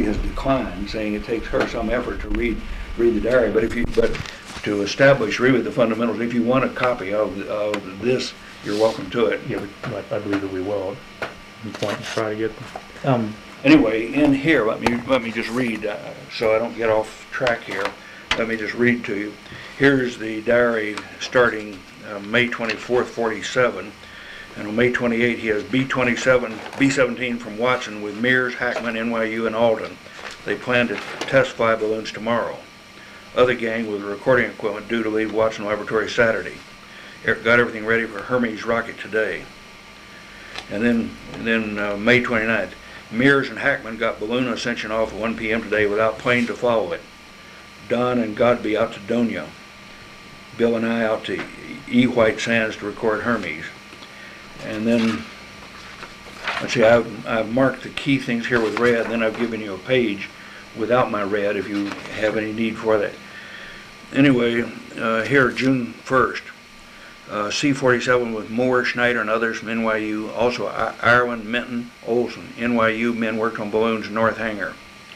she has declined, saying it takes her some effort to read the diary. But to establish really the fundamentals, if you want a copy of this, you're welcome to it. Yeah, I believe that we will. Point and try to get. Anyway, in here, let me just read, so I don't get off track here. Let me just read to you. Here's the diary starting May 24th, 47. And on May 28, he has B-17 from Watson with Mears, Hackman, NYU, and Alden. They plan to test 5 balloons tomorrow. Other gang with recording equipment due to leave Watson Laboratory Saturday. Got everything ready for Hermes rocket today. And then May 29th, Mears and Hackman got balloon ascension off at 1 p.m. today without plane to follow it. Don and Godby out to Donia. Bill and I out to E. White Sands to record Hermes. And then, let's see, I've marked the key things here with red, then I've given you a page without my red if you have any need for that. Anyway, here, June 1st, C-47 with Moore, Schneider, and others from NYU. Also, Ireland, Minton, Olson, NYU men worked on balloons North Hangar.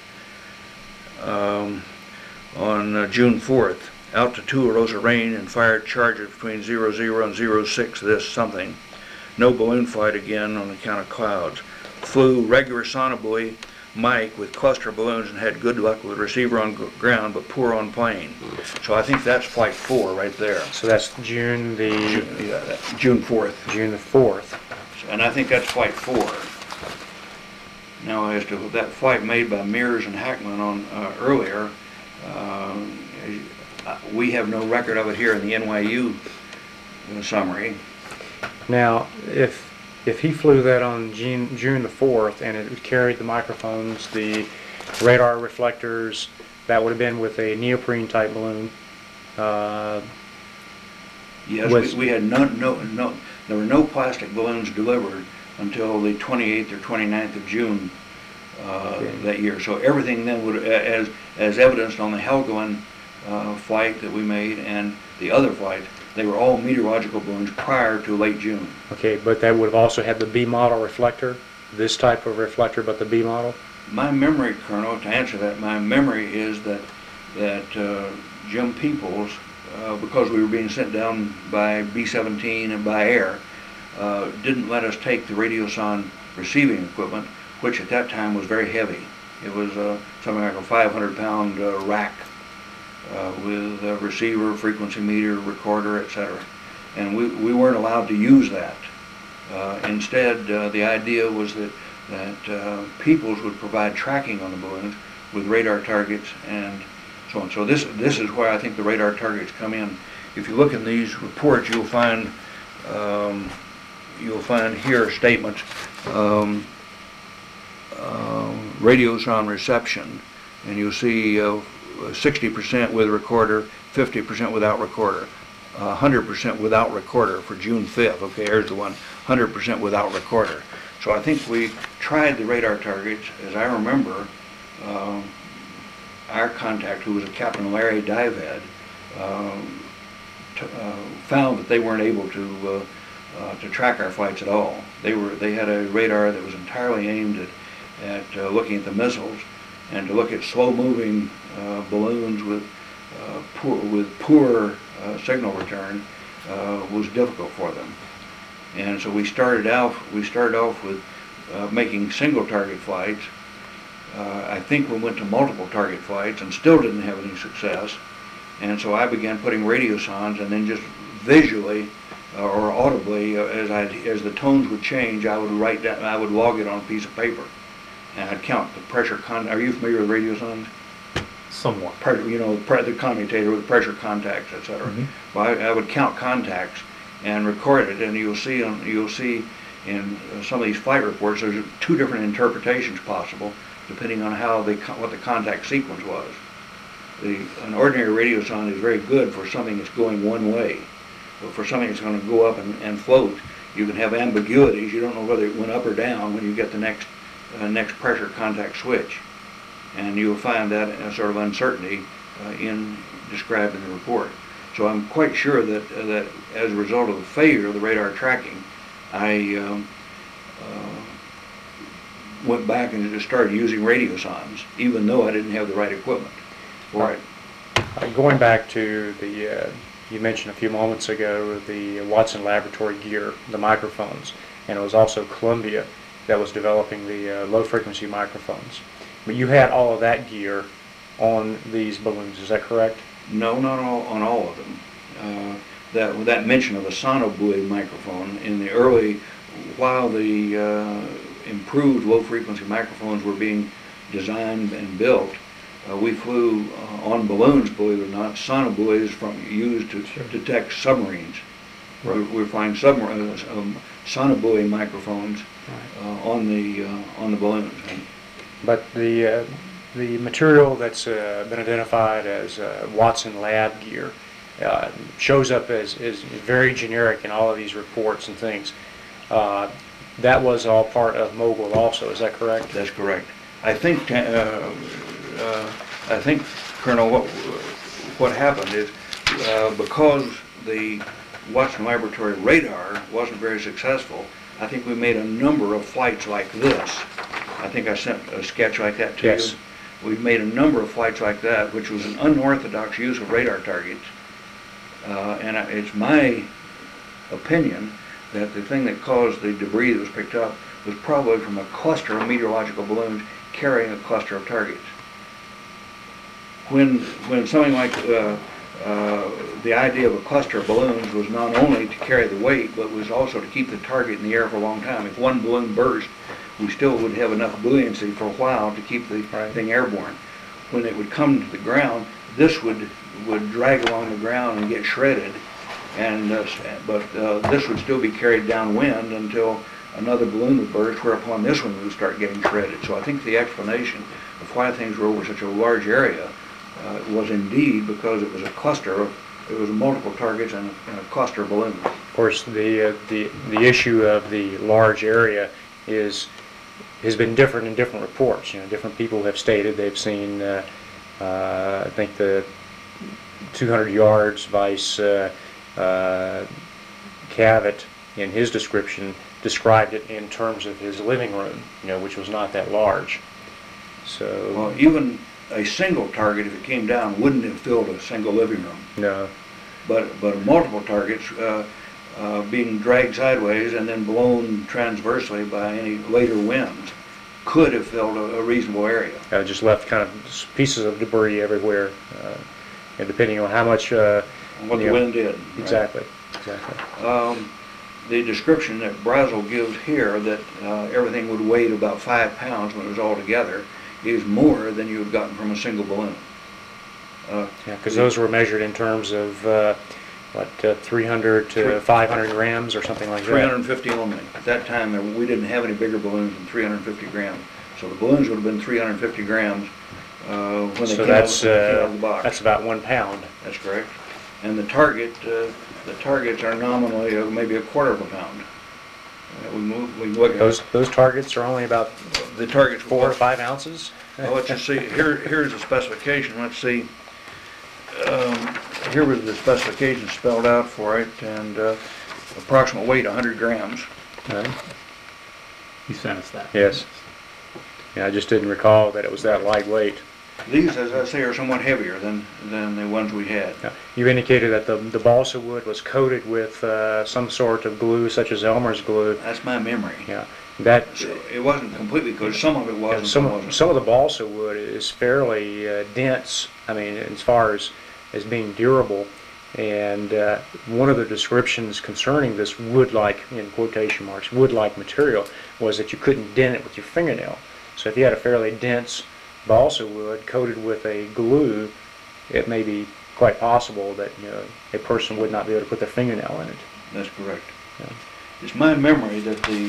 On June 4th, out to Tularosa Range and fired charges between 00 and 06 this something. No balloon flight again on account of clouds. Flew regular sonobuoy Mike with cluster balloons and had good luck with receiver on ground but poor on plane. So I think that's flight 4 right there. So that's June June 4th. June the 4th. And I think that's flight 4. Now as to that flight made by Mears and Hackman on earlier, we have no record of it here in the NYU summary. Now, if he flew that on June the 4th and it carried the microphones, the radar reflectors, that would have been with a neoprene type balloon. Yes, we had no. There were no plastic balloons delivered until the 28th or 29th of June that year. So everything then would, as evidenced on the Helgoland flight that we made and the other flights, they were all meteorological balloons prior to late June. Okay, but that would have also had the B model reflector, this type of reflector, but the B model? My memory, Colonel, to answer that, my memory is that Jim Peoples, because we were being sent down by B-17 and by air, didn't let us take the Radioson receiving equipment, which at that time was very heavy. It was something like a 500-pound rack. With a receiver, frequency meter, recorder, etc. And we weren't allowed to use that. Instead, the idea was that Peoples would provide tracking on the balloons with radar targets and so on. So this is where I think the radar targets come in. If you look in these reports, you'll find here statements, radios on reception, and you'll see 60% with recorder, 50% without recorder, 100% without recorder for June 5th. Okay, here's the one, 100% without recorder. So I think we tried the radar targets. As I remember, our contact, who was a Captain Larry Dived, found that they weren't able to track our flights at all. They had a radar that was entirely aimed at looking at the missiles, and to look at slow-moving balloons with poor signal return was difficult for them. And so we started off with making single target flights. I think we went to multiple target flights and still didn't have any success. And so I began putting radiosondes, and then just visually or audibly, as the tones would change, I would write down, I would log it on a piece of paper. And I'd count the pressure are you familiar with radiosondes? Somewhat. The commutator with pressure contacts, etc. Mm-hmm. Well, I would count contacts and record it, and you'll see in some of these flight reports there's 2 different interpretations possible depending on what the contact sequence was. An ordinary radiosonde is very good for something that's going one way, but for something that's going to go up and float, you can have ambiguities. You don't know whether it went up or down when you get the next pressure contact switch, and you'll find that sort of uncertainty described in the report. So I'm quite sure that as a result of the failure of the radar tracking, I went back and just started using radiosondes, even though I didn't have the right equipment for it. Going back to the, you mentioned a few moments ago, the Watson Laboratory gear, the microphones, and it was also Columbia that was developing the low-frequency microphones. But you had all of that gear on these balloons, is that correct? No, not all, on all of them. That mention of a sonobuoy microphone in the early, while the improved low-frequency microphones were being designed and built, we flew on balloons, believe it or not, sonobuoys used to detect submarines. Right. We're flying sonobuoy microphones on the balloons. But the material that's been identified as Watson Lab gear shows up as very generic in all of these reports and things. That was all part of Mogul also, is that correct? That's correct. I think, Colonel, what happened is because the Watson Laboratory radar wasn't very successful, I think we made a number of flights like this. I think I sent a sketch like that to Yes. you. We've made a number of flights like that, which was an unorthodox use of radar targets. And it's my opinion that the thing that caused the debris that was picked up was probably from a cluster of meteorological balloons carrying a cluster of targets. When something like the idea of a cluster of balloons was not only to carry the weight, but was also to keep the target in the air for a long time. If one balloon burst, we still would have enough buoyancy for a while to keep the thing airborne. When it would come to the ground, this would drag along the ground and get shredded, and but this would still be carried downwind until another balloon would burst, whereupon this one would start getting shredded. So I think the explanation of why things were over such a large area was indeed because it was a cluster it was multiple targets and a cluster of balloons. Of course, the issue of the large area has been different in different reports. You know, different people have stated they've seen, I think the 200 yards. Vice Cavett, in his description, described it in terms of his living room, you know, which was not that large. So, Well, even a single target, if it came down, wouldn't have filled a single living room. no. But multiple targets being dragged sideways and then blown transversely by any later winds could have filled a reasonable area. Just left kind of pieces of debris everywhere, and depending on how much. What the wind did. Right? Exactly. Exactly. The description that Brazel gives here, that everything would weigh about 5 pounds when it was all together, is more than you have gotten from a single balloon. Yeah, because those were measured in terms of 300 to 500 grams or something like that. 350 only. At that time, we didn't have any bigger balloons than 350 grams. So the balloons would have been 350 grams when they So came that's out of the box. that's about 1 pound. That's correct. And the targets are nominally maybe a quarter of a pound. We look at Those targets are only about the targets. 4 or 5 ounces. Well, let's just see. Here's the specification. Let's see. Here was the specification spelled out for it, and approximate weight 100 grams. Right. You sent us that. Yes. Yeah, I just didn't recall that it was that lightweight. These, as I say, are somewhat heavier than the ones we had. Yeah. You indicated that the balsa wood was coated with some sort of glue, such as Elmer's glue. That's my memory. Yeah. That So it wasn't completely coated. Some of it was, and some wasn't. some of the balsa wood is fairly dense. I mean, as far as being durable. And one of the descriptions concerning this wood-like, in quotation marks, wood-like material was that you couldn't dent it with your fingernail. So if you had a fairly dense balsa wood coated with a glue, it may be quite possible that, you know, a person would not be able to put their fingernail in it. That's correct. Yeah. It's my memory that the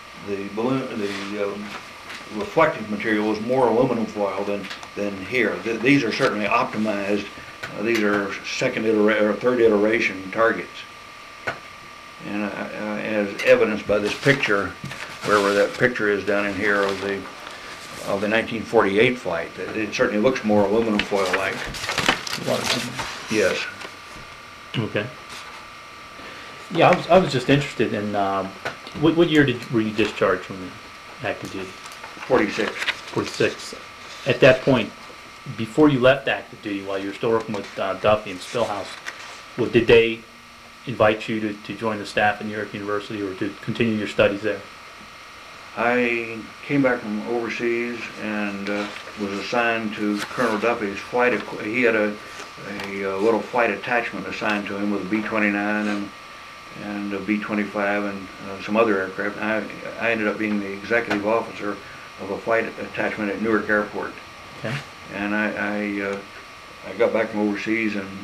reflective material is more aluminum foil than here. These are certainly optimized. These are second iteration or third iteration targets, and as evidenced by this picture, wherever that picture is down in here of the 1948 flight, it certainly looks more aluminum foil like. Yes. Okay. Yeah, I was just interested in what year were you discharged from active duty? 46. 46. At that point, before you left active duty, while you were still working with Duffy and Spillhouse, did they invite you to join the staff at New York University or to continue your studies there? I came back from overseas and was assigned to Colonel Duffy's flight. He had a little flight attachment assigned to him with a B-29 and a B-25 and some other aircraft. I ended up being the executive officer of a flight attachment at Newark Airport. Okay. And I got back from overseas in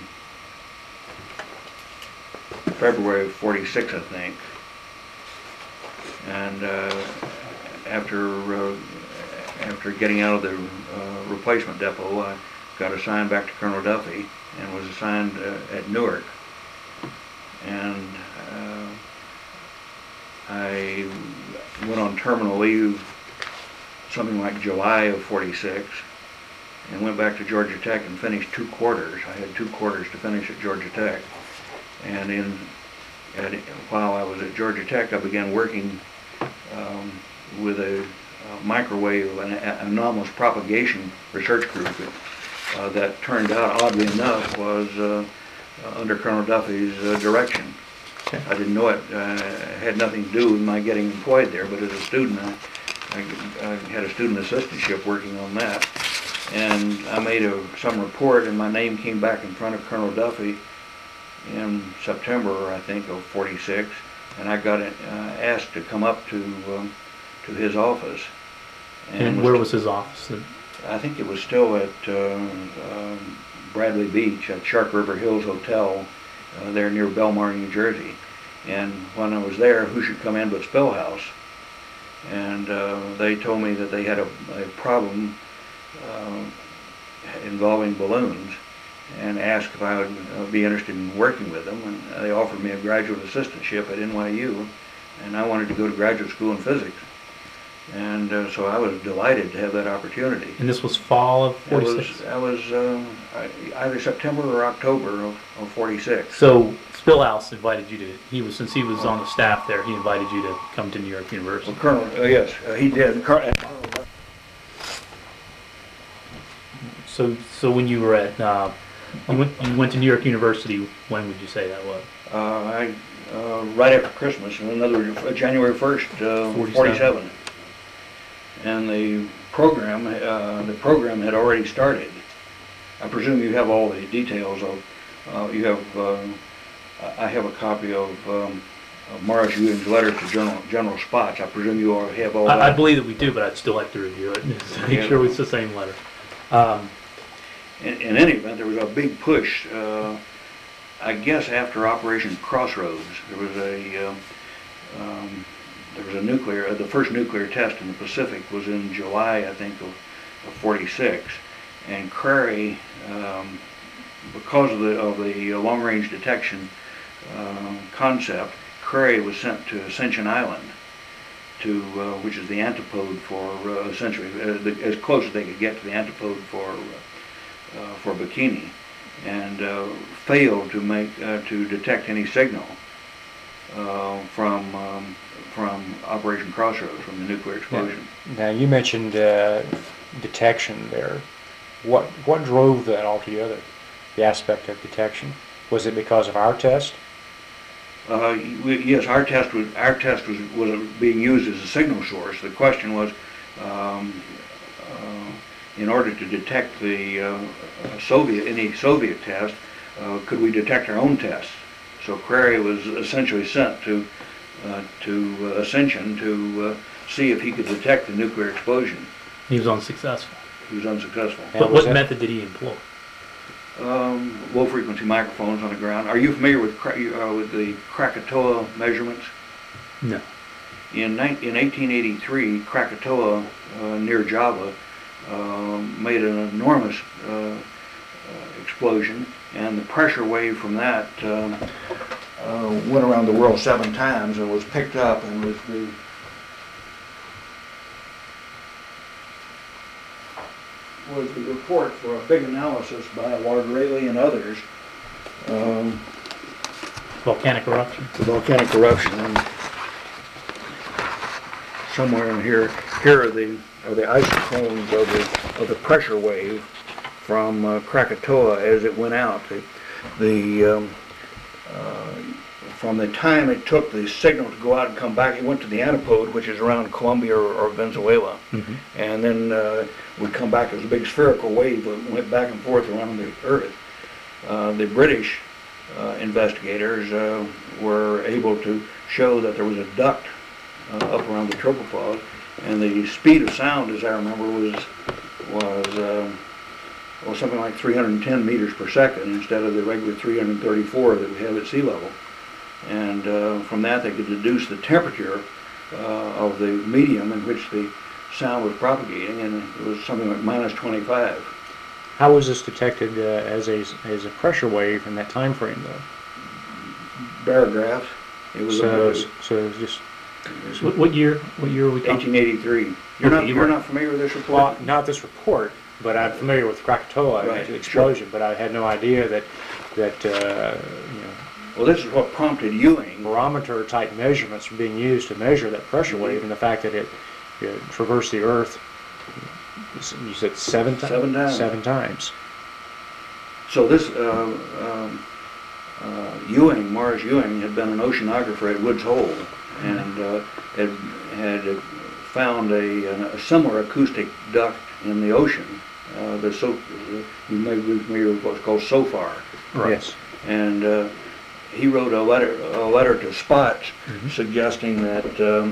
February of 46, I think. And after getting out of the replacement depot, I got assigned back to Colonel Duffy and was assigned at Newark. And I went on terminal leave something like July of 46 and went back to Georgia Tech and finished 2 quarters. I had 2 quarters to finish at Georgia Tech. And while I was at Georgia Tech, I began working with a microwave and anomalous propagation research group that turned out, oddly enough, was under Colonel Duffy's direction. Okay. I didn't know it had nothing to do with my getting employed there, but as a student, I had a student assistantship working on that. And I made some report, and my name came back in front of Colonel Duffy in September, I think, of 46, and I got asked to come up to his office. And where was his office? I think it was still at Bradley Beach at Shark River Hills Hotel there near Belmar, New Jersey. And when I was there, who should come in but Spillhouse? And they told me that they had a problem involving balloons and asked if I would be interested in working with them. And they offered me a graduate assistantship at NYU, and I wanted to go to graduate school in physics. And so I was delighted to have that opportunity. And this was fall of 46? That was either September or October of 46. So Spillhouse invited you to, since he was on the staff there, he invited you to come to New York University. Well, Colonel, yes, he did. So when you were at, you went to New York University, when would you say that was? Right after Christmas, in other words, January 1st, 47. And the program had already started. I presume you have all the details of, I have a copy of Morris Ewing's letter to General Spots. I presume you all have all that. I believe that we do, but I'd still like to review it, to make sure it's the same letter. In any event, there was a big push. I guess after Operation Crossroads, there was the first nuclear test in the Pacific was in July, I think, of 46, and Crary, because of the long-range detection concept, Crary was sent to Ascension Island, which is the antipode for essentially as close as they could get to the antipode for Bikini, and failed to detect any signal from Operation Crossroads, from the nuclear explosion. Now you mentioned detection there. What drove that altogether? The aspect of detection, was it because of our test? Yes, our test was being used as a signal source. The question was, in order to detect the any Soviet test, could we detect our own tests? So Crary was essentially sent to Ascension to see if he could detect the nuclear explosion. He was unsuccessful. He was unsuccessful. But what method did he employ? Low frequency microphones on the ground. Are you familiar with the Krakatoa measurements? No. In 1883, Krakatoa near Java made an enormous explosion, and the pressure wave from that went around the world 7 times and was picked up and was the report for a big analysis by Ward Rayleigh and others. Volcanic eruption. The volcanic eruption. And somewhere in here. Here are the isotones of the pressure wave from Krakatoa as it went out. From the time it took the signal to go out and come back, it went to the antipode, which is around Colombia or Venezuela, and then would come back as a big spherical wave that went back and forth around the Earth. The British investigators were able to show that there was a duct up around the tropopause, and the speed of sound, as I remember, was something like 310 meters per second instead of the regular 334 that we have at sea level. And from that they could deduce the temperature of the medium in which the sound was propagating, and it was something like minus 25. How was this detected as a pressure wave in that time frame, though? Barographs. It was So just What year are we talking? 1883. You're not familiar with this report? well, not this report, but I'm familiar with Krakatoa Right, the explosion. But I had no idea that Well, this is what prompted Ewing. barometer type measurements were being used to measure that pressure wave, and the fact that it traversed the Earth. You said 7 times. 7 times. 7 times. So this Ewing, Morris Ewing, had been an oceanographer at Woods Hole, and had found a similar acoustic duct in the ocean. You may be familiar with what's called SOFAR. Right. Yes. And he wrote a letter to Spotts suggesting that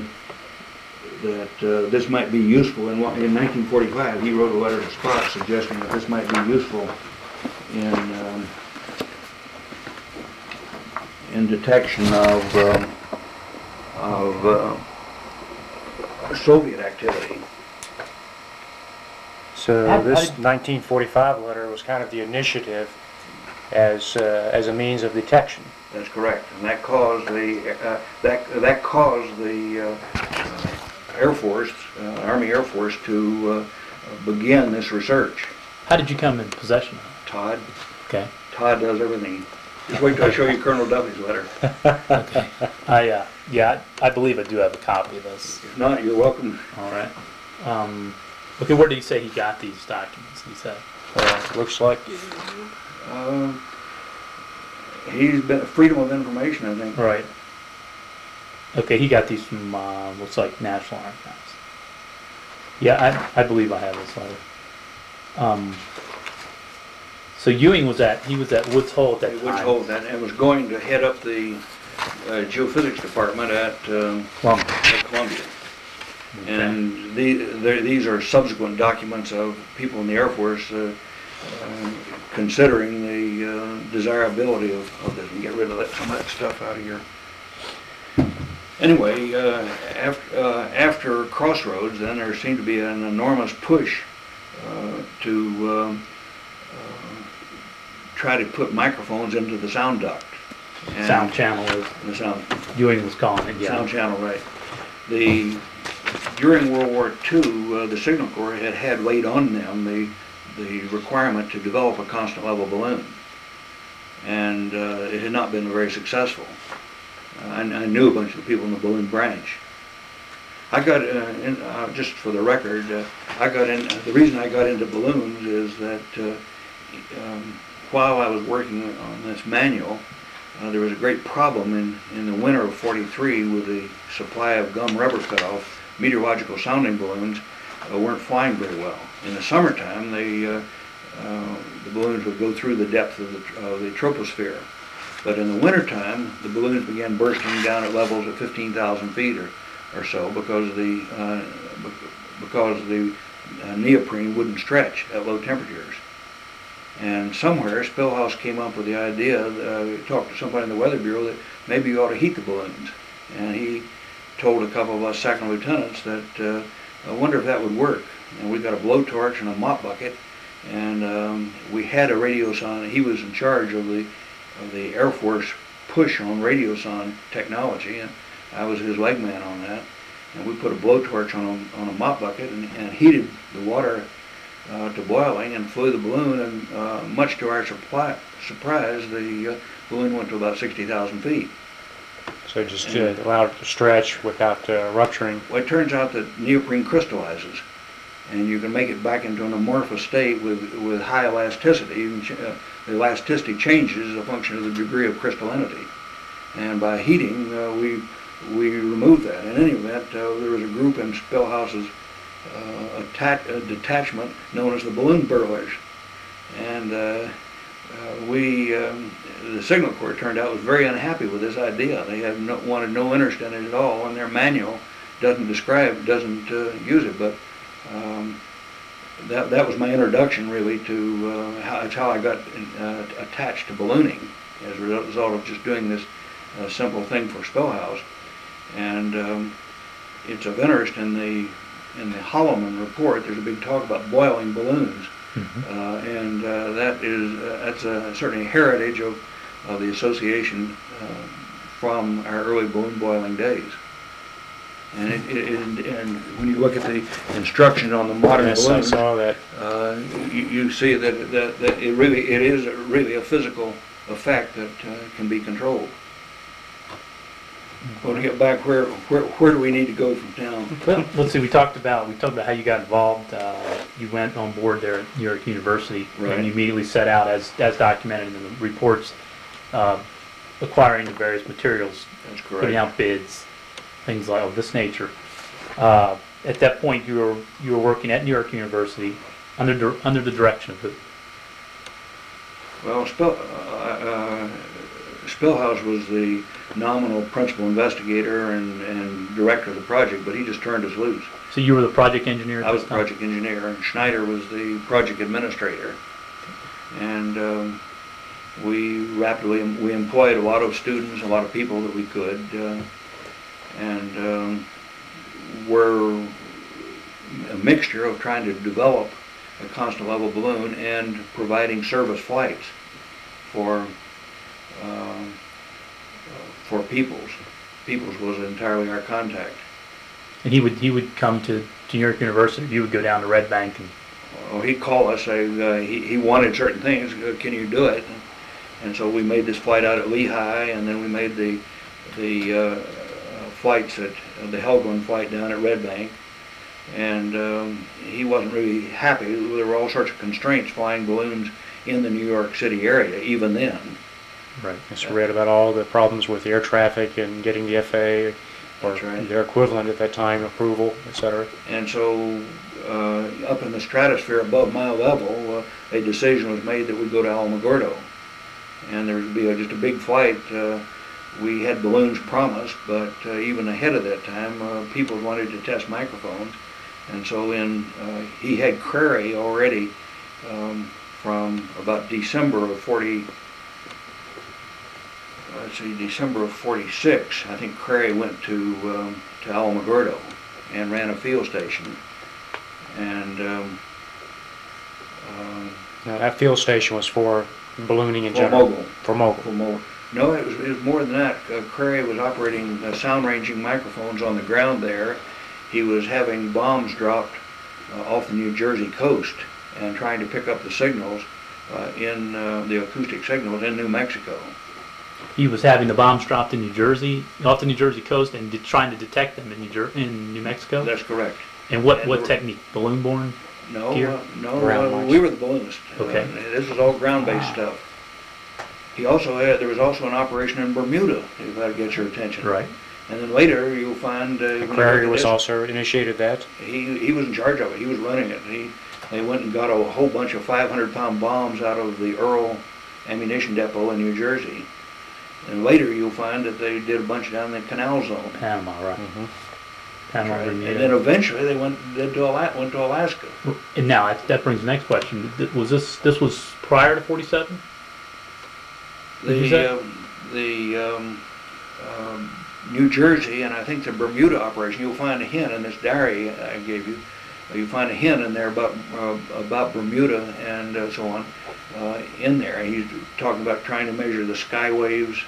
this might be useful. In 1945, he wrote a letter to Spotts suggesting that this might be useful in detection of Soviet activity. So this 1945 letter was kind of the initiative as a means of detection. That's correct, and that caused the Air Force, Army Air Force, to begin this research. How did you come in possession of it? Todd. Okay. Todd does everything. Just wait till I show you Colonel Duffy's letter. Okay. I believe I do have a copy of this. If not, you're welcome. All right. Okay, where did he say he got these documents? He said. Looks like He's been Freedom of Information, I think. Right. Okay, he got these from looks like National Archives. Yeah, I believe I have this letter. So Ewing was at Woods Hole at that time. Woods Hole, and was going to head up the geophysics department at Columbia. Okay. And these are subsequent documents of people in the Air Force considering the desirability of this, and get rid of some of that stuff out of here. Anyway, after Crossroads, then there seemed to be an enormous push to try to put microphones into the sound duct. And Sound channel is the sound. Ewing was calling it. Yeah. Sound channel, right. During World War II, the Signal Corps had laid on them the requirement to develop a constant level balloon, and it had not been very successful. I knew a bunch of the people in the balloon branch. I got just for the record, the reason I got into balloons is that while I was working on this manual, there was a great problem in the winter of '43 with the supply of gum rubber cutoff. Meteorological sounding balloons weren't flying very well. In the summertime, the balloons would go through the depth of the troposphere. But in the wintertime, the balloons began bursting down at levels of 15,000 feet or so because the neoprene wouldn't stretch at low temperatures. And somewhere, Spillhouse came up with the idea, talked to somebody in the Weather Bureau, that maybe you ought to heat the balloons. And he told a couple of us second lieutenants that I wonder if that would work. And we got a blowtorch and a mop bucket, and we had a radiosonde. He was in charge of the Air Force push on radiosonde technology, and I was his leg man on that. And we put a blowtorch on a mop bucket and heated the water to boiling and flew the balloon, and much to our surprise, the balloon went to about 60,000 feet. So just allow it to stretch without rupturing. Well, it turns out that neoprene crystallizes, and you can make it back into an amorphous state with high elasticity. The elasticity changes as a function of the degree of crystallinity. And by heating, we remove that. In any event, there was a group in Spellhouse's detachment known as the balloon burlers. And the Signal Corps, turned out, was very unhappy with this idea. They wanted no interest in it at all, and their manual doesn't use it. But that was my introduction, really, to how I got attached to ballooning as a result of just doing this simple thing for Spellhouse. And it's of interest in the Holloman report. There's a big talk about boiling balloons. And that's certainly a heritage of the association from our early balloon boiling days. And and when you look at the instructions on the modern Yes, balloon, I saw that. you see that it is really a physical effect that can be controlled. Well, to get back, where do we need to go from now? Well, let's see, we talked about how you got involved. You went on board there at New York University, Right. and you immediately set out, as documented in the reports, acquiring the various materials, That's putting correct. out bids, things like of this nature. At that point, you were working at New York University under the direction of who? Well, Spellhouse was the nominal principal investigator and director of the project, but he just turned us loose. So you were the project engineer at I was this the time? project engineer, and Schneider was the project administrator. And we employed a lot of students, a lot of people that we could, and were a mixture of trying to develop a constant level balloon and providing service flights for Peoples. Peoples was entirely our contact. And he would come to New York University. You would go down to Red Bank and He'd call us, say he wanted certain things. Can you do it? And so we made this flight out at Lehigh, and then we made the flights at the Helgoland flight down at Red Bank. And he wasn't really happy. There were all sorts of constraints flying balloons in the New York City area, even then. Right. Just read about all the problems with air traffic and getting the FAA or That's right. their equivalent at that time approval, etc. And so up in the stratosphere above my level, a decision was made that we'd go to Alamogordo. And there would be just a big flight. We had balloons promised, but even ahead of that time, people wanted to test microphones. And so he had Crary already from about December of 46. I think Crary went to Alamogordo and ran a field station. And Now that field station was for ballooning in for general. Mogul. For Mogul. For Mogul. No, it was more than that. Crary was operating sound ranging microphones on the ground there. He was having bombs dropped off the New Jersey coast and trying to pick up the signals in the acoustic signals in New Mexico. he was having the bombs dropped in New Jersey, off the New Jersey coast, and trying to detect them in New Mexico. That's correct. And what technique? Balloon borne? No, Here? Ground launch. we were the balloonists. Okay. This was all ground-based stuff. There was also an operation in Bermuda, if that'll get your attention. Right. And then later you'll find when you look Crary at was this, also initiated that. he was in charge of it. He was running it. They went and got a whole bunch of 500-pound bombs out of the Earl ammunition depot in New Jersey. And later you'll find that they did a bunch down in the Canal Zone. Panama, right. Mm-hmm. Panama, Right. And Bermuda. then eventually they went to Alaska. And now that brings the next question. Was this was prior to 47? Did you say? The New Jersey and I think the Bermuda operation, you'll find a hint in this diary I gave you. You find a hint in there about Bermuda and so on in there. He's talking about trying to measure the sky waves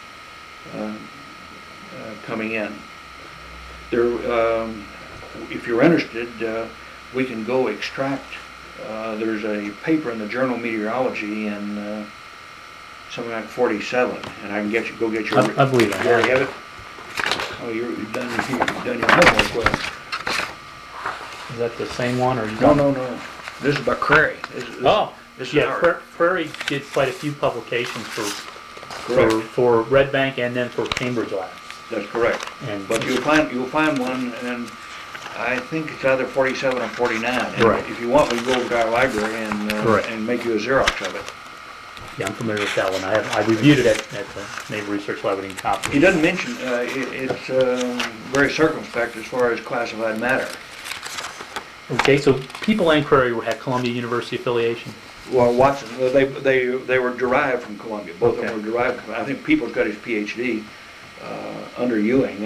coming in. There, if you're interested, we can go extract. There's a paper in the Journal of Meteorology in something like 47, and I can go get your. I believe I You already have have it? Oh, you've done your homework well. Is that the same one, or you No, don't? no, no. This is about Crary. Oh, This is yeah, ours. Prairie did quite a few publications Correct. for Red Bank and then for Cambridge Labs. That's correct. And But you'll find one, and I think it's either 47 or 49. And Right. if you want, we can go over to our library and, Right. and make you a Xerox of it. yeah, I'm familiar with that one. I reviewed it at the Naval Research Lab in He Conference. doesn't mention, it's very circumspect as far as classified matter. Okay, so people in Prairie had Columbia University affiliation. Well, Watson, they were derived from Columbia. Both of them Okay. were derived from, I think Peoples got his PhD under Ewing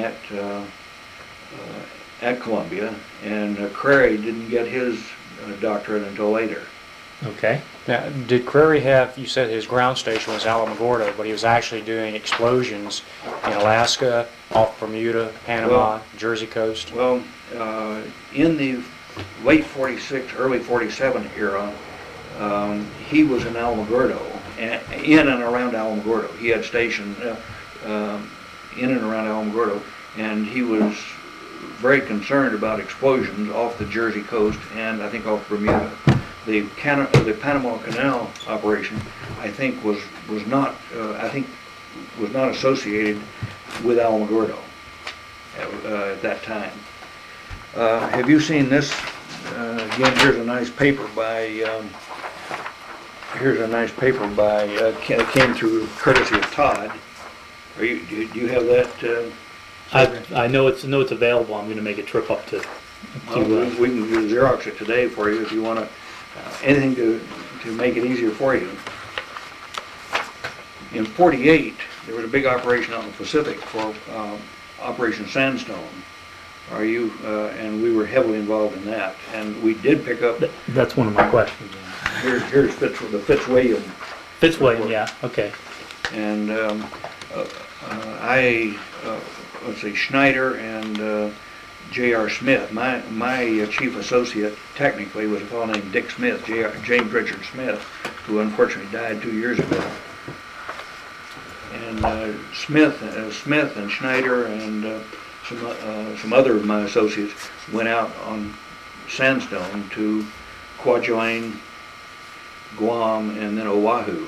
at Columbia, and Crary didn't get his doctorate until later. Okay. Now, did Crary have, you said his ground station was Alamogordo, but he was actually doing explosions in Alaska, off Bermuda, Panama, Well- Jersey coast? Well, in the late 46, early 47 era, he was in Alamogordo, in and around Alamogordo. He had stations in and around Alamogordo, and he was very concerned about explosions off the Jersey coast and I think off Bermuda. The Panama Canal operation, I think, was not associated with Alamogordo at that time. Have you seen this? Again, here's a nice paper by. Came through courtesy of Todd. Do you have that? I know it's available. I'm going to make a trip up to. We can do Xerox it today for you if you want to. Anything to make it easier for you. In '48, there was a big operation out in the Pacific for Operation Sandstone. And we were heavily involved in that. And we did pick up. That's one of my questions. Here's the Fitzwilliam. Fitzwilliam, yeah. Okay. And let's see, Schneider and J.R. Smith. My chief associate technically was a fellow named Dick Smith, James Richard Smith, who unfortunately died 2 years ago. And Smith and Schneider and some other of my associates went out on Sandstone to Kwajalein, Guam, and then Oahu.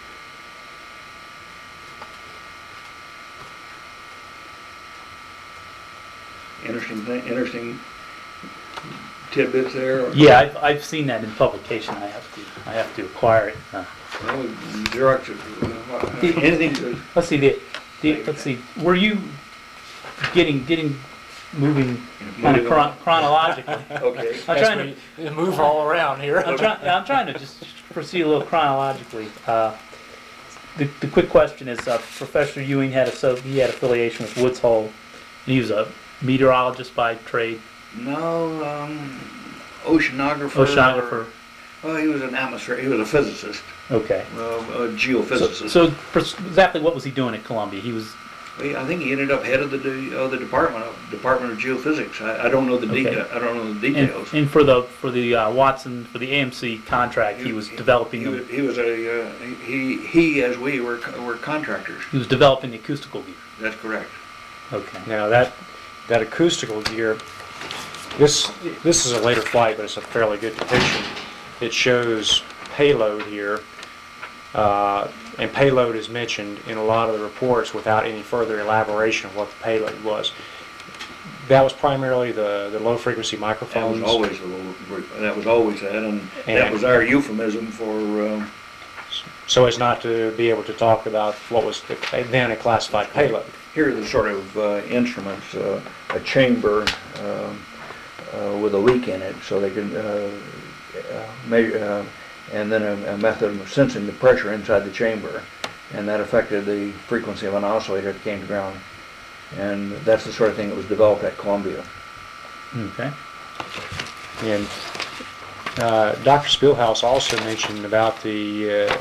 Interesting tidbits there. Yeah, I've seen that in publication. I have to acquire it. Well, Xerox, anything to, Let's see let's see. Were you getting moving kind of chronologically? okay. I'm trying to move all around here. I'm trying to just proceed a little chronologically. The quick question is, Professor Ewing had affiliation with Woods Hole, and he was a meteorologist by trade. No, oceanographer. Oceanographer. Well, he was an atmosphere. He was a physicist, Okay. a geophysicist. So exactly what was he doing at Columbia? He was. I think he ended up head of the Department of Geophysics. I don't know the Okay. I don't know the details. And for the Watson, for the AMC contract, he was developing He was he as we were contractors. he was developing the acoustical gear. That's correct. Okay. Now that acoustical gear, this is a later flight, but it's a fairly good depiction. It shows payload here, and payload is mentioned in a lot of the reports without any further elaboration of what the payload was. That was primarily the low frequency That microphones. was always that, and that was our euphemism for. So as not to be able to talk about what was then a classified payload. Here are the sort of instruments, a chamber with a leak in it, so they can measure, and then a method of sensing the pressure inside the chamber, and that affected the frequency of an oscillator that came to ground. And that's the sort of thing that was developed at Columbia. Okay. And Dr. Spielhaus also mentioned about the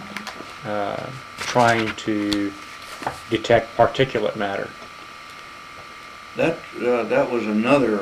trying to detect particulate matter. That was another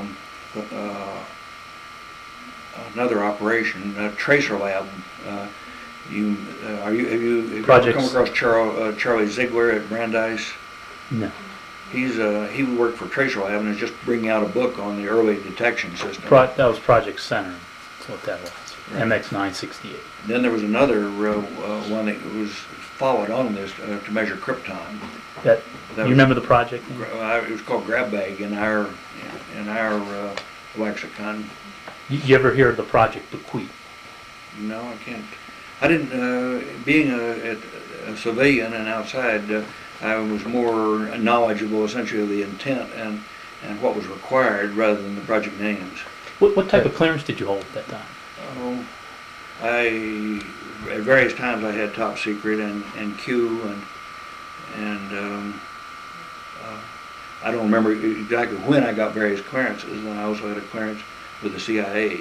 operation, Tracer Lab. Have you Projects. come across Charlie Ziegler at Brandeis? No. he worked for Tracer Lab and is just bringing out a book on the early detection system. That was Project Center, that's what that was, Right. MX968. Then there was another one that was followed on this to measure krypton. That, That you was- remember the project? It was called grab bag in our lexicon. You ever hear of the Project Bequeath? No, I can't. I didn't. Being a civilian and outside, I was more knowledgeable, essentially, of the intent and what was required rather than the project names. What type of clearance did you hold at that time? Oh, at various times I had top secret and Q and I don't remember exactly when I got various clearances, and I also had a clearance with the CIA.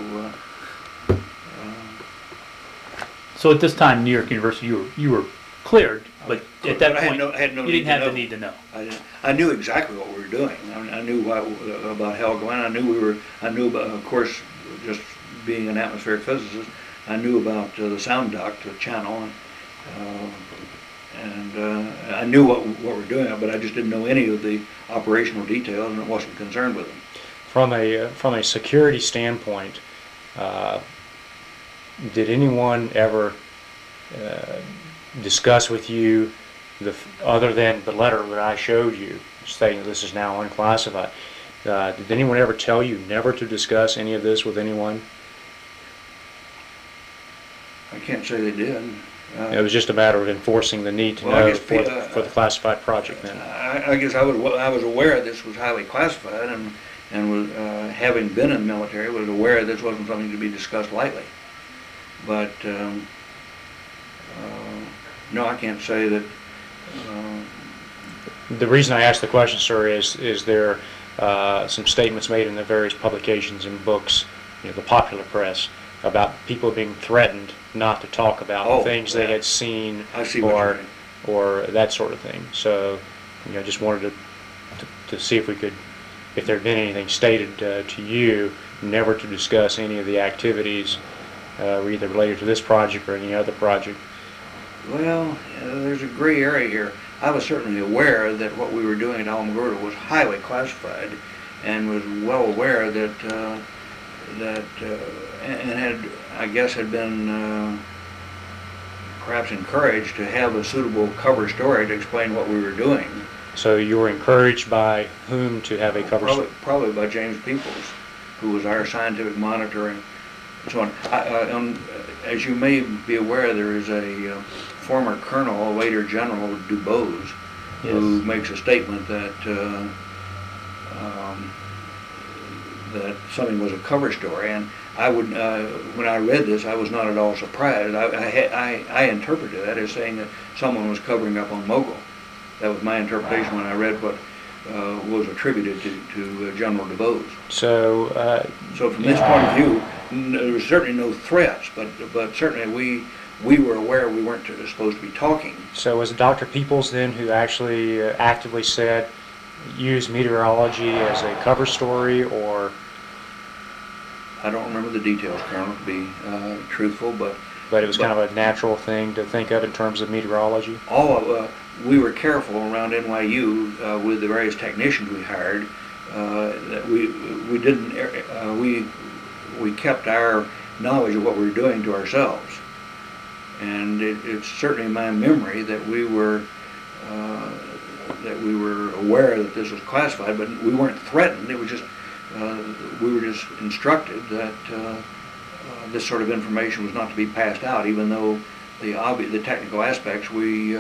So at this time, New York University, you were cleared, but at that I had point, no you need didn't to have know. the need to know. I knew exactly what we were doing. I knew about Helgoland. I knew about, of course, just being an atmospheric physicist, I knew about the sound duct, the channel, and I knew what we're doing, but I just didn't know any of the operational details, and wasn't concerned with them. From a security standpoint, did anyone ever discuss with you, other than the letter that I showed you stating that this is now unclassified, did anyone ever tell you never to discuss any of this with anyone? I can't say they did. It was just a matter of enforcing the need to Well, I know guess for the classified project then. I guess I was aware this was highly classified, and was, having been in the military, was aware this wasn't something to be discussed lightly. But no, I can't say that. The reason I asked the question, sir, is there some statements made in the various publications and books, the popular press, about people being threatened not to talk about things they had seen, I see what you're saying. or that sort of thing. So, just wanted to see if there had been anything stated to you, never to discuss any of the activities either related to this project or any other project. Well, there's a gray area here. I was certainly aware that what we were doing at Alamogordo was highly classified, and was well aware that and had been perhaps encouraged to have a suitable cover story to explain what we were doing. So you were encouraged by whom to have a cover story? Probably by James Peoples, who was our scientific monitor and so on. As you may be aware, there is a former colonel, a later General Dubose, who makes a statement that that something was a cover story, and I would, when I read this, I was not at all surprised. I interpreted that as saying that someone was covering up on Mogul. That was my interpretation when I read what was attributed to General DuBose. So from this point of view, there was certainly no threats, but certainly we were aware we weren't supposed to be talking. So was it Dr. Peoples then who actually actively said, use meteorology as a cover story, or? I don't remember the details, Colonel, to be truthful, but it was kind of a natural thing to think of in terms of meteorology? We were careful around NYU with the various technicians we hired that we kept our knowledge of what we were doing to ourselves, and it's certainly my memory that we were aware that this was classified, but we weren't threatened. It was just we were just instructed that this sort of information was not to be passed out, even though the technical aspects we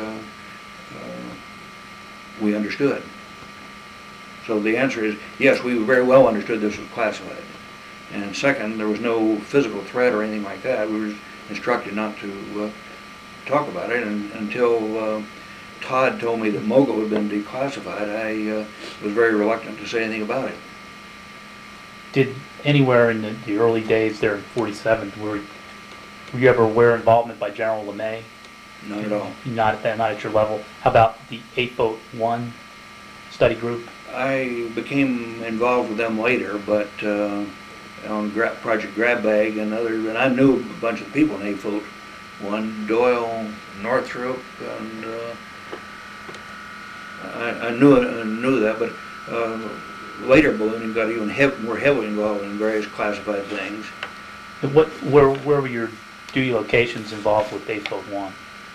understood. So the answer is yes, we very well understood this was classified. And second, there was no physical threat or anything like that. We were instructed not to talk about it, and until Todd told me that Mogul had been declassified, I was very reluctant to say anything about it. Did anywhere in the early days there in 47, were you ever aware of involvement by General LeMay? Not at all. Not at your level. How about the 8-Boat-1 study group? I became involved with them later, but on Project Grab Bag and others, and I knew a bunch of people in 8-Boat-1, Doyle, Northrop, and I knew that, but later ballooning got even more heavily involved in various classified things. Where were your duty locations involved with AFOB 1?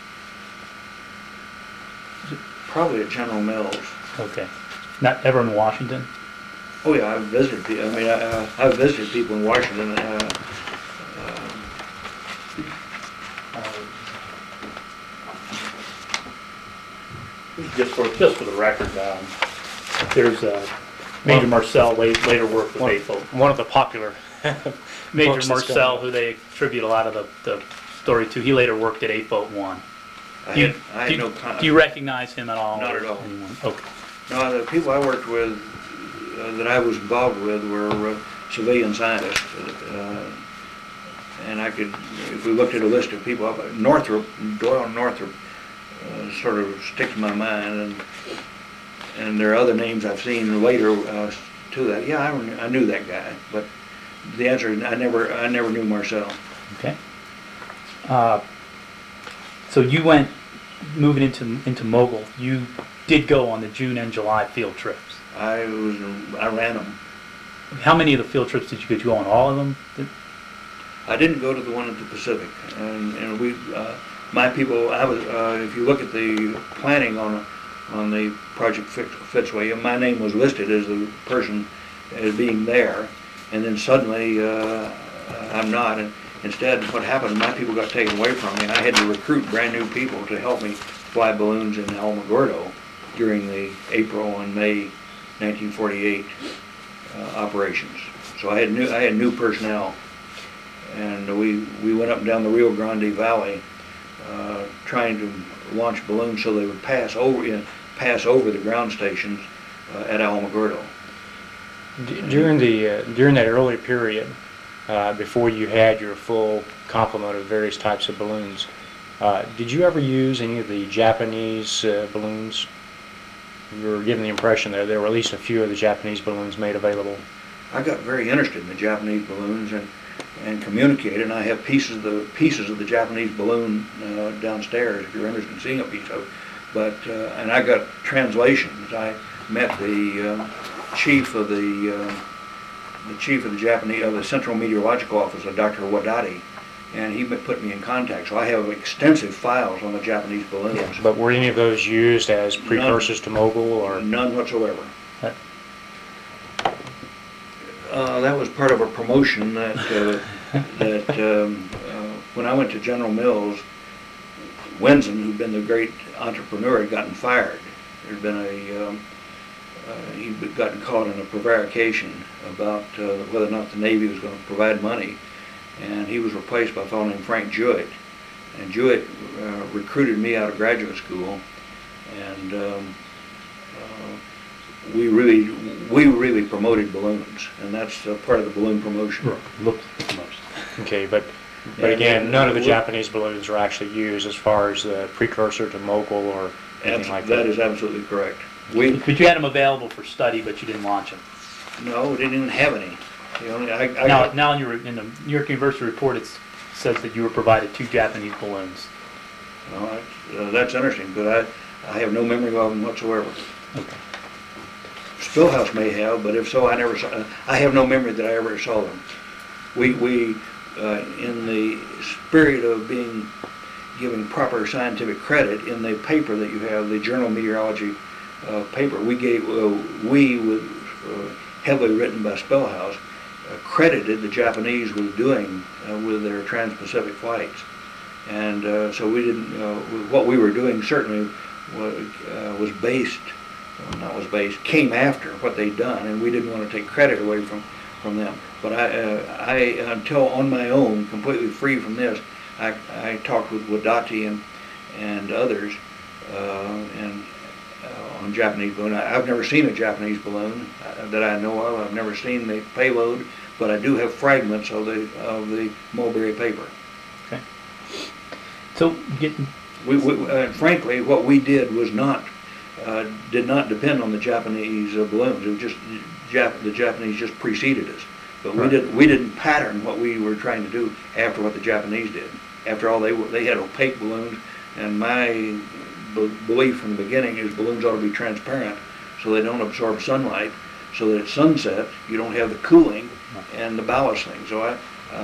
Probably at General Mills. Okay. Not ever in Washington? Oh yeah, I've visited. I mean, I've visited people in Washington. Just for the record, there's Major Marcel later worked with AFOB. One of the popular Major books that's going Marcel, on. who they attribute a lot of the story to, he later worked at AFOB 1. I Do you, had do, no you- con- do you recognize him at all? Not at all. Anyone? Okay. No, the people I worked with, that I was involved with, were civilian scientists. And I could, if we looked at a list of people, Doyle Northrop sort of sticks in my mind, and there are other names I've seen later to that. Yeah, I knew that guy, but the answer is I never knew Marcel. Okay. So you went moving into Mogul. You did go on the June and July field trips. I ran them. How many of the field trips did you go on? All of them? I didn't go to the one at the Pacific, and we, my people. I was. If you look at the planning on the Project Fitzway, my name was listed as the person as being there, and then suddenly I'm not. And instead, what happened? My people got taken away from me. I had to recruit brand new people to help me fly balloons in Alamogordo during the April and May 1948 operations. So I had new personnel. And we went up and down the Rio Grande Valley trying to launch balloons so they would pass over the ground stations at Alamogordo. During that early period, before you had your full complement of various types of balloons, did you ever use any of the Japanese balloons? You were given the impression that there were at least a few of the Japanese balloons made available. I got very interested in the Japanese balloons and communicated. And I have pieces of the Japanese balloon downstairs if you're interested in seeing a piece of it. But and I got translations. I met the chief of the Central Meteorological Office, Dr. Wadati, and he put me in contact. So I have extensive files on the Japanese balloons. But were any of those used as precursors to Mogul, or None whatsoever. That was part of a promotion that when I went to General Mills, Wenzen, who'd been the great entrepreneur, had gotten fired. There'd been he'd gotten caught in a prevarication about whether or not the Navy was going to provide money, and he was replaced by a fellow named Frank Jewett. And Jewett recruited me out of graduate school, and we really promoted balloons, and that's part of the balloon promotion. Right. Look promotion. okay, but And, again, none of the we- Japanese balloons are actually used as far as the precursor to Mogul or anything like that. That is absolutely correct. But you had them available for study, but you didn't launch them. No, we didn't even have any. Now in the New York University report, it says that you were provided 2 Japanese balloons. No, that's interesting, but I have no memory of them whatsoever. Okay. Spillhouse may have, but if so, I have no memory that I ever saw them. We in the spirit of giving proper scientific credit, in the paper that you have, the Journal of Meteorology paper, with heavily written by Spellhouse, credited the Japanese with doing with their trans-Pacific flights. And so we didn't, what we were doing certainly came after what they'd done, and we didn't want to take credit away from them. But I until on my own, completely free from this, I talked with Wadati and others, on Japanese balloon. I've never seen a Japanese balloon that I know of. I've never seen the payload, but I do have fragments of the Mulberry paper. Okay. So Frankly, what we did was did not depend on the Japanese balloons. It was just the Japanese just preceded us. But we didn't pattern what we were trying to do after what the Japanese did. After all, they had opaque balloons, and my belief from the beginning is balloons ought to be transparent so they don't absorb sunlight, so that at sunset you don't have the cooling and the ballast thing. So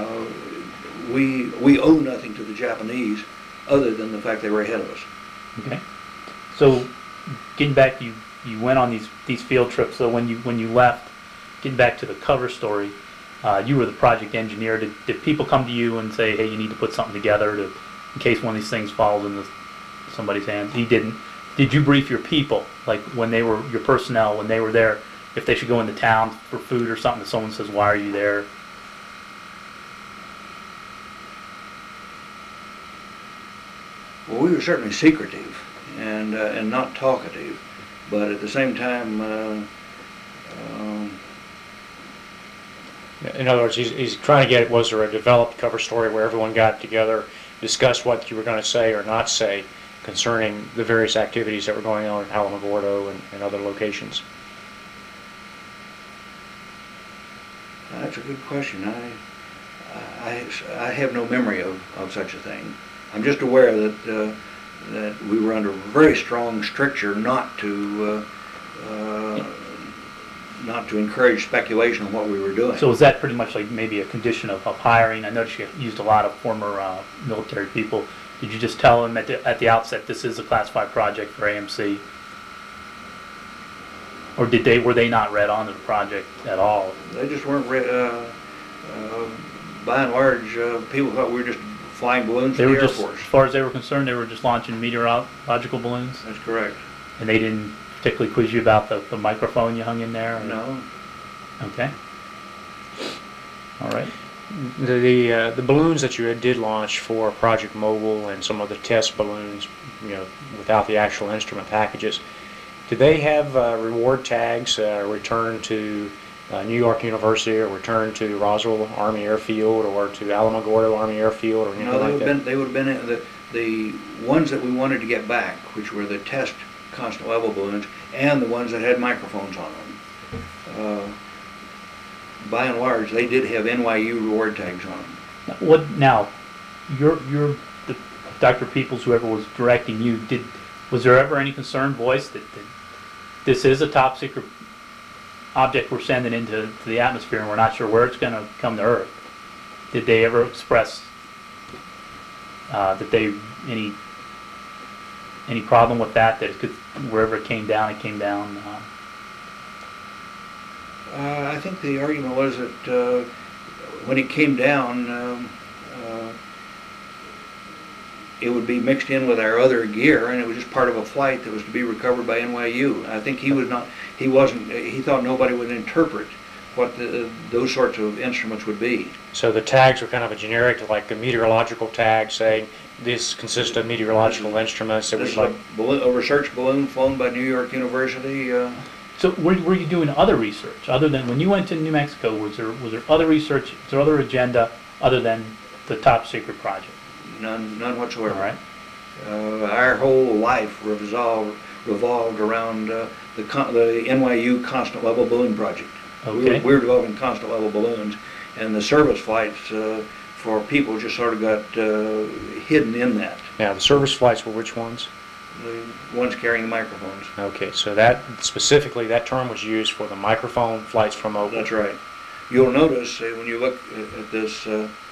we owe nothing to the Japanese other than the fact they were ahead of us. Okay. So getting back, you went on these field trips. So when you left, getting back to the cover story, you were the project engineer. Did people come to you and say, hey, you need to put something together in case one of these things falls into somebody's hands? He didn't. Did you brief your people, like when they were, your personnel, when they were there, if they should go into town for food or something, if someone says, why are you there? Well, we were certainly secretive and not talkative, but at the same time, In other words, he's trying to get, was there a developed cover story where everyone got together, discussed what you were going to say or not say concerning the various activities that were going on in Alamogordo and other locations? that's a good question. I have no memory of such a thing. I'm just aware that we were under very strong stricture not to encourage speculation on what we were doing. So is that pretty much like maybe a condition of hiring? I noticed you used a lot of former military people. Did you just tell them at the outset this is a classified project for AMC? Or were they not read onto the project at all? They just weren't. By and large, people thought we were just flying balloons They for were the Air just, Force. as far as they were concerned, they were just launching meteorological balloons? That's correct. And they didn't particularly quiz you about the microphone you hung in there? Or? No. Okay. All right. The balloons that you did launch for Project Mogul and some of the test balloons, without the actual instrument packages, did they have reward tags returned to New York University or returned to Roswell Army Airfield or to Alamogordo Army Airfield or anything like that? They would have been the ones that we wanted to get back, which were the test constant level balloons, and the ones that had microphones on them. By and large, they did have NYU reward tags on them. Now, the Dr. Peoples, whoever was directing you, was there ever any concern voiced that this is a top secret object we're sending into the atmosphere and we're not sure where it's going to come to Earth? Did they ever express that they any problem with that it could, wherever it came down, it came down? I think the argument was that when it came down, it would be mixed in with our other gear, and it was just part of a flight that was to be recovered by NYU. I think he thought nobody would interpret what those sorts of instruments would be. So the tags were kind of a generic, like a meteorological tag saying this consists of meteorological instruments. This is a research balloon flown by New York University. So were you doing other research other than when you went to New Mexico? Was there other research? Was there other agenda other than the top secret project? None whatsoever. All right. Our whole life revolved around the NYU constant level balloon project. Okay. We were developing constant level balloons, and the service flights for people just sort of got hidden in that. Now, the service flights were which ones? The ones carrying the microphones. Okay, so that specifically, that term was used for the microphone flights from Oakland. That's right. You'll notice when you look at this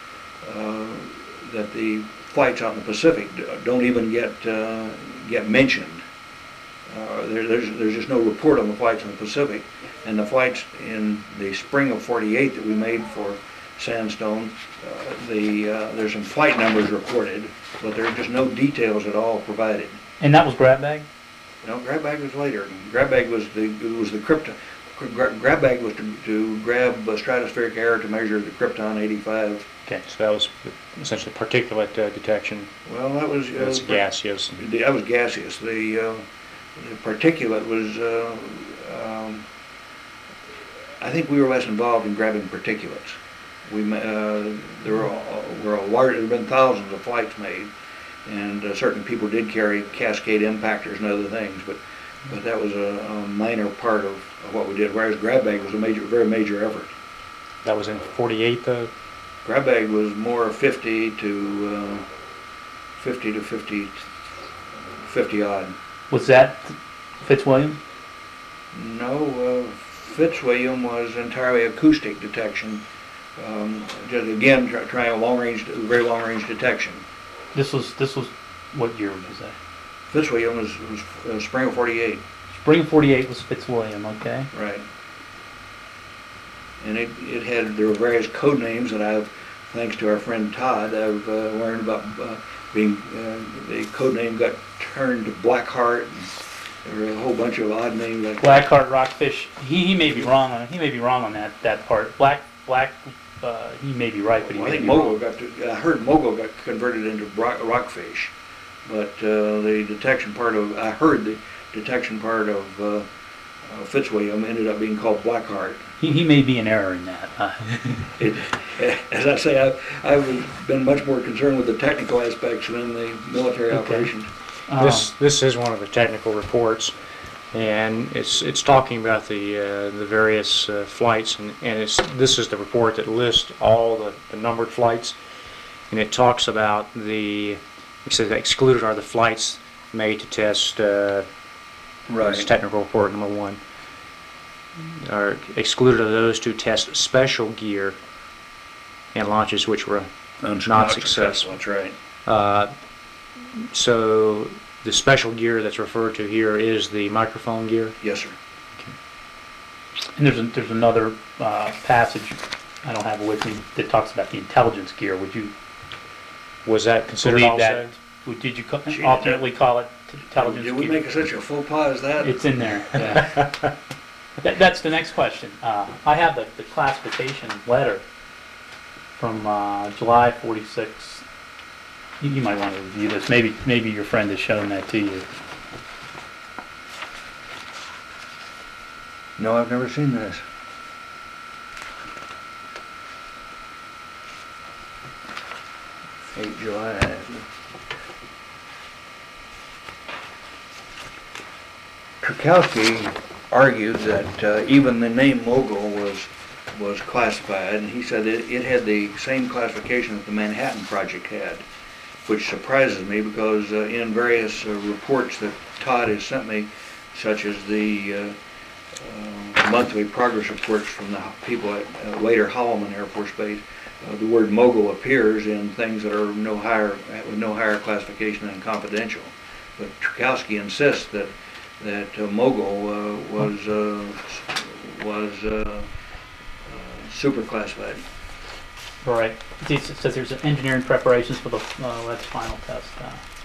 that the flights out in the Pacific don't even get mentioned. There's just no report on the flights in the Pacific, and the flights in the spring of '48 that we made for Sandstone, there's some flight numbers reported, but there are just no details at all provided. And that was grab bag? No, grab bag was later. Grab bag was the krypton. Grab bag was to grab stratospheric air to measure the krypton 85. Okay, so that was essentially particulate detection. Well, that was That's gaseous. That was gaseous. The particulate was. I think we were less involved in grabbing particulates. There have been thousands of flights made, and certain people did carry cascade impactors and other things, but that was a minor part of what we did. Whereas grab bag was a very major effort. That was in '48, though. Grab bag was more 50 to 55 50 odd. Was that Fitzwilliam? No, Fitzwilliam was entirely acoustic detection. Just again, trying a very long range detection. This was what year was that? Fitzwilliam was spring of '48. Spring of '48 was Fitzwilliam. Okay. Right. And there were various code names that I've, thanks to our friend Todd, I've learned about the code name got turned to Blackheart, and there were a whole bunch of odd names like Blackheart, Rockfish. He may be wrong on that part. He may be right, but he Well, I may think be wrong. I heard Mogul got converted into Rockfish, but the detection part of Fitzwilliam ended up being called Blackheart. He may be in error in that. As I say, I've been much more concerned with the technical aspects than the military operations. This is one of the technical reports, and it's talking about the various flights, and this is the report that lists all the numbered flights, and it talks about it says excluded are the flights made to test. It's technical report number 1. Are excluded are those to test special gear and launches which were not successful. That's right. So the special gear that's referred to here is the microphone gear. Yes, sir. And there's another passage I don't have it with me that talks about the intelligence gear. Would you Was that considered believe also? that? Did you alternately call it intelligence Did gear? we make such a faux pas as that? It's in there. Yeah. That's the next question. I have the classification letter from July '46. You might want to review this. Maybe your friend has shown that to you. No, I've never seen this. July. Trukowski argued that even the name Mogul was classified, and he said it had the same classification that the Manhattan Project had, which surprises me because in various reports that Todd has sent me, such as the monthly progress reports from the people at later Holloman Air Force Base, the word Mogul appears in things that are with no higher classification than confidential. But Trukowski insists that Mogul was super classified. Right. It says there's engineering preparations for the final test.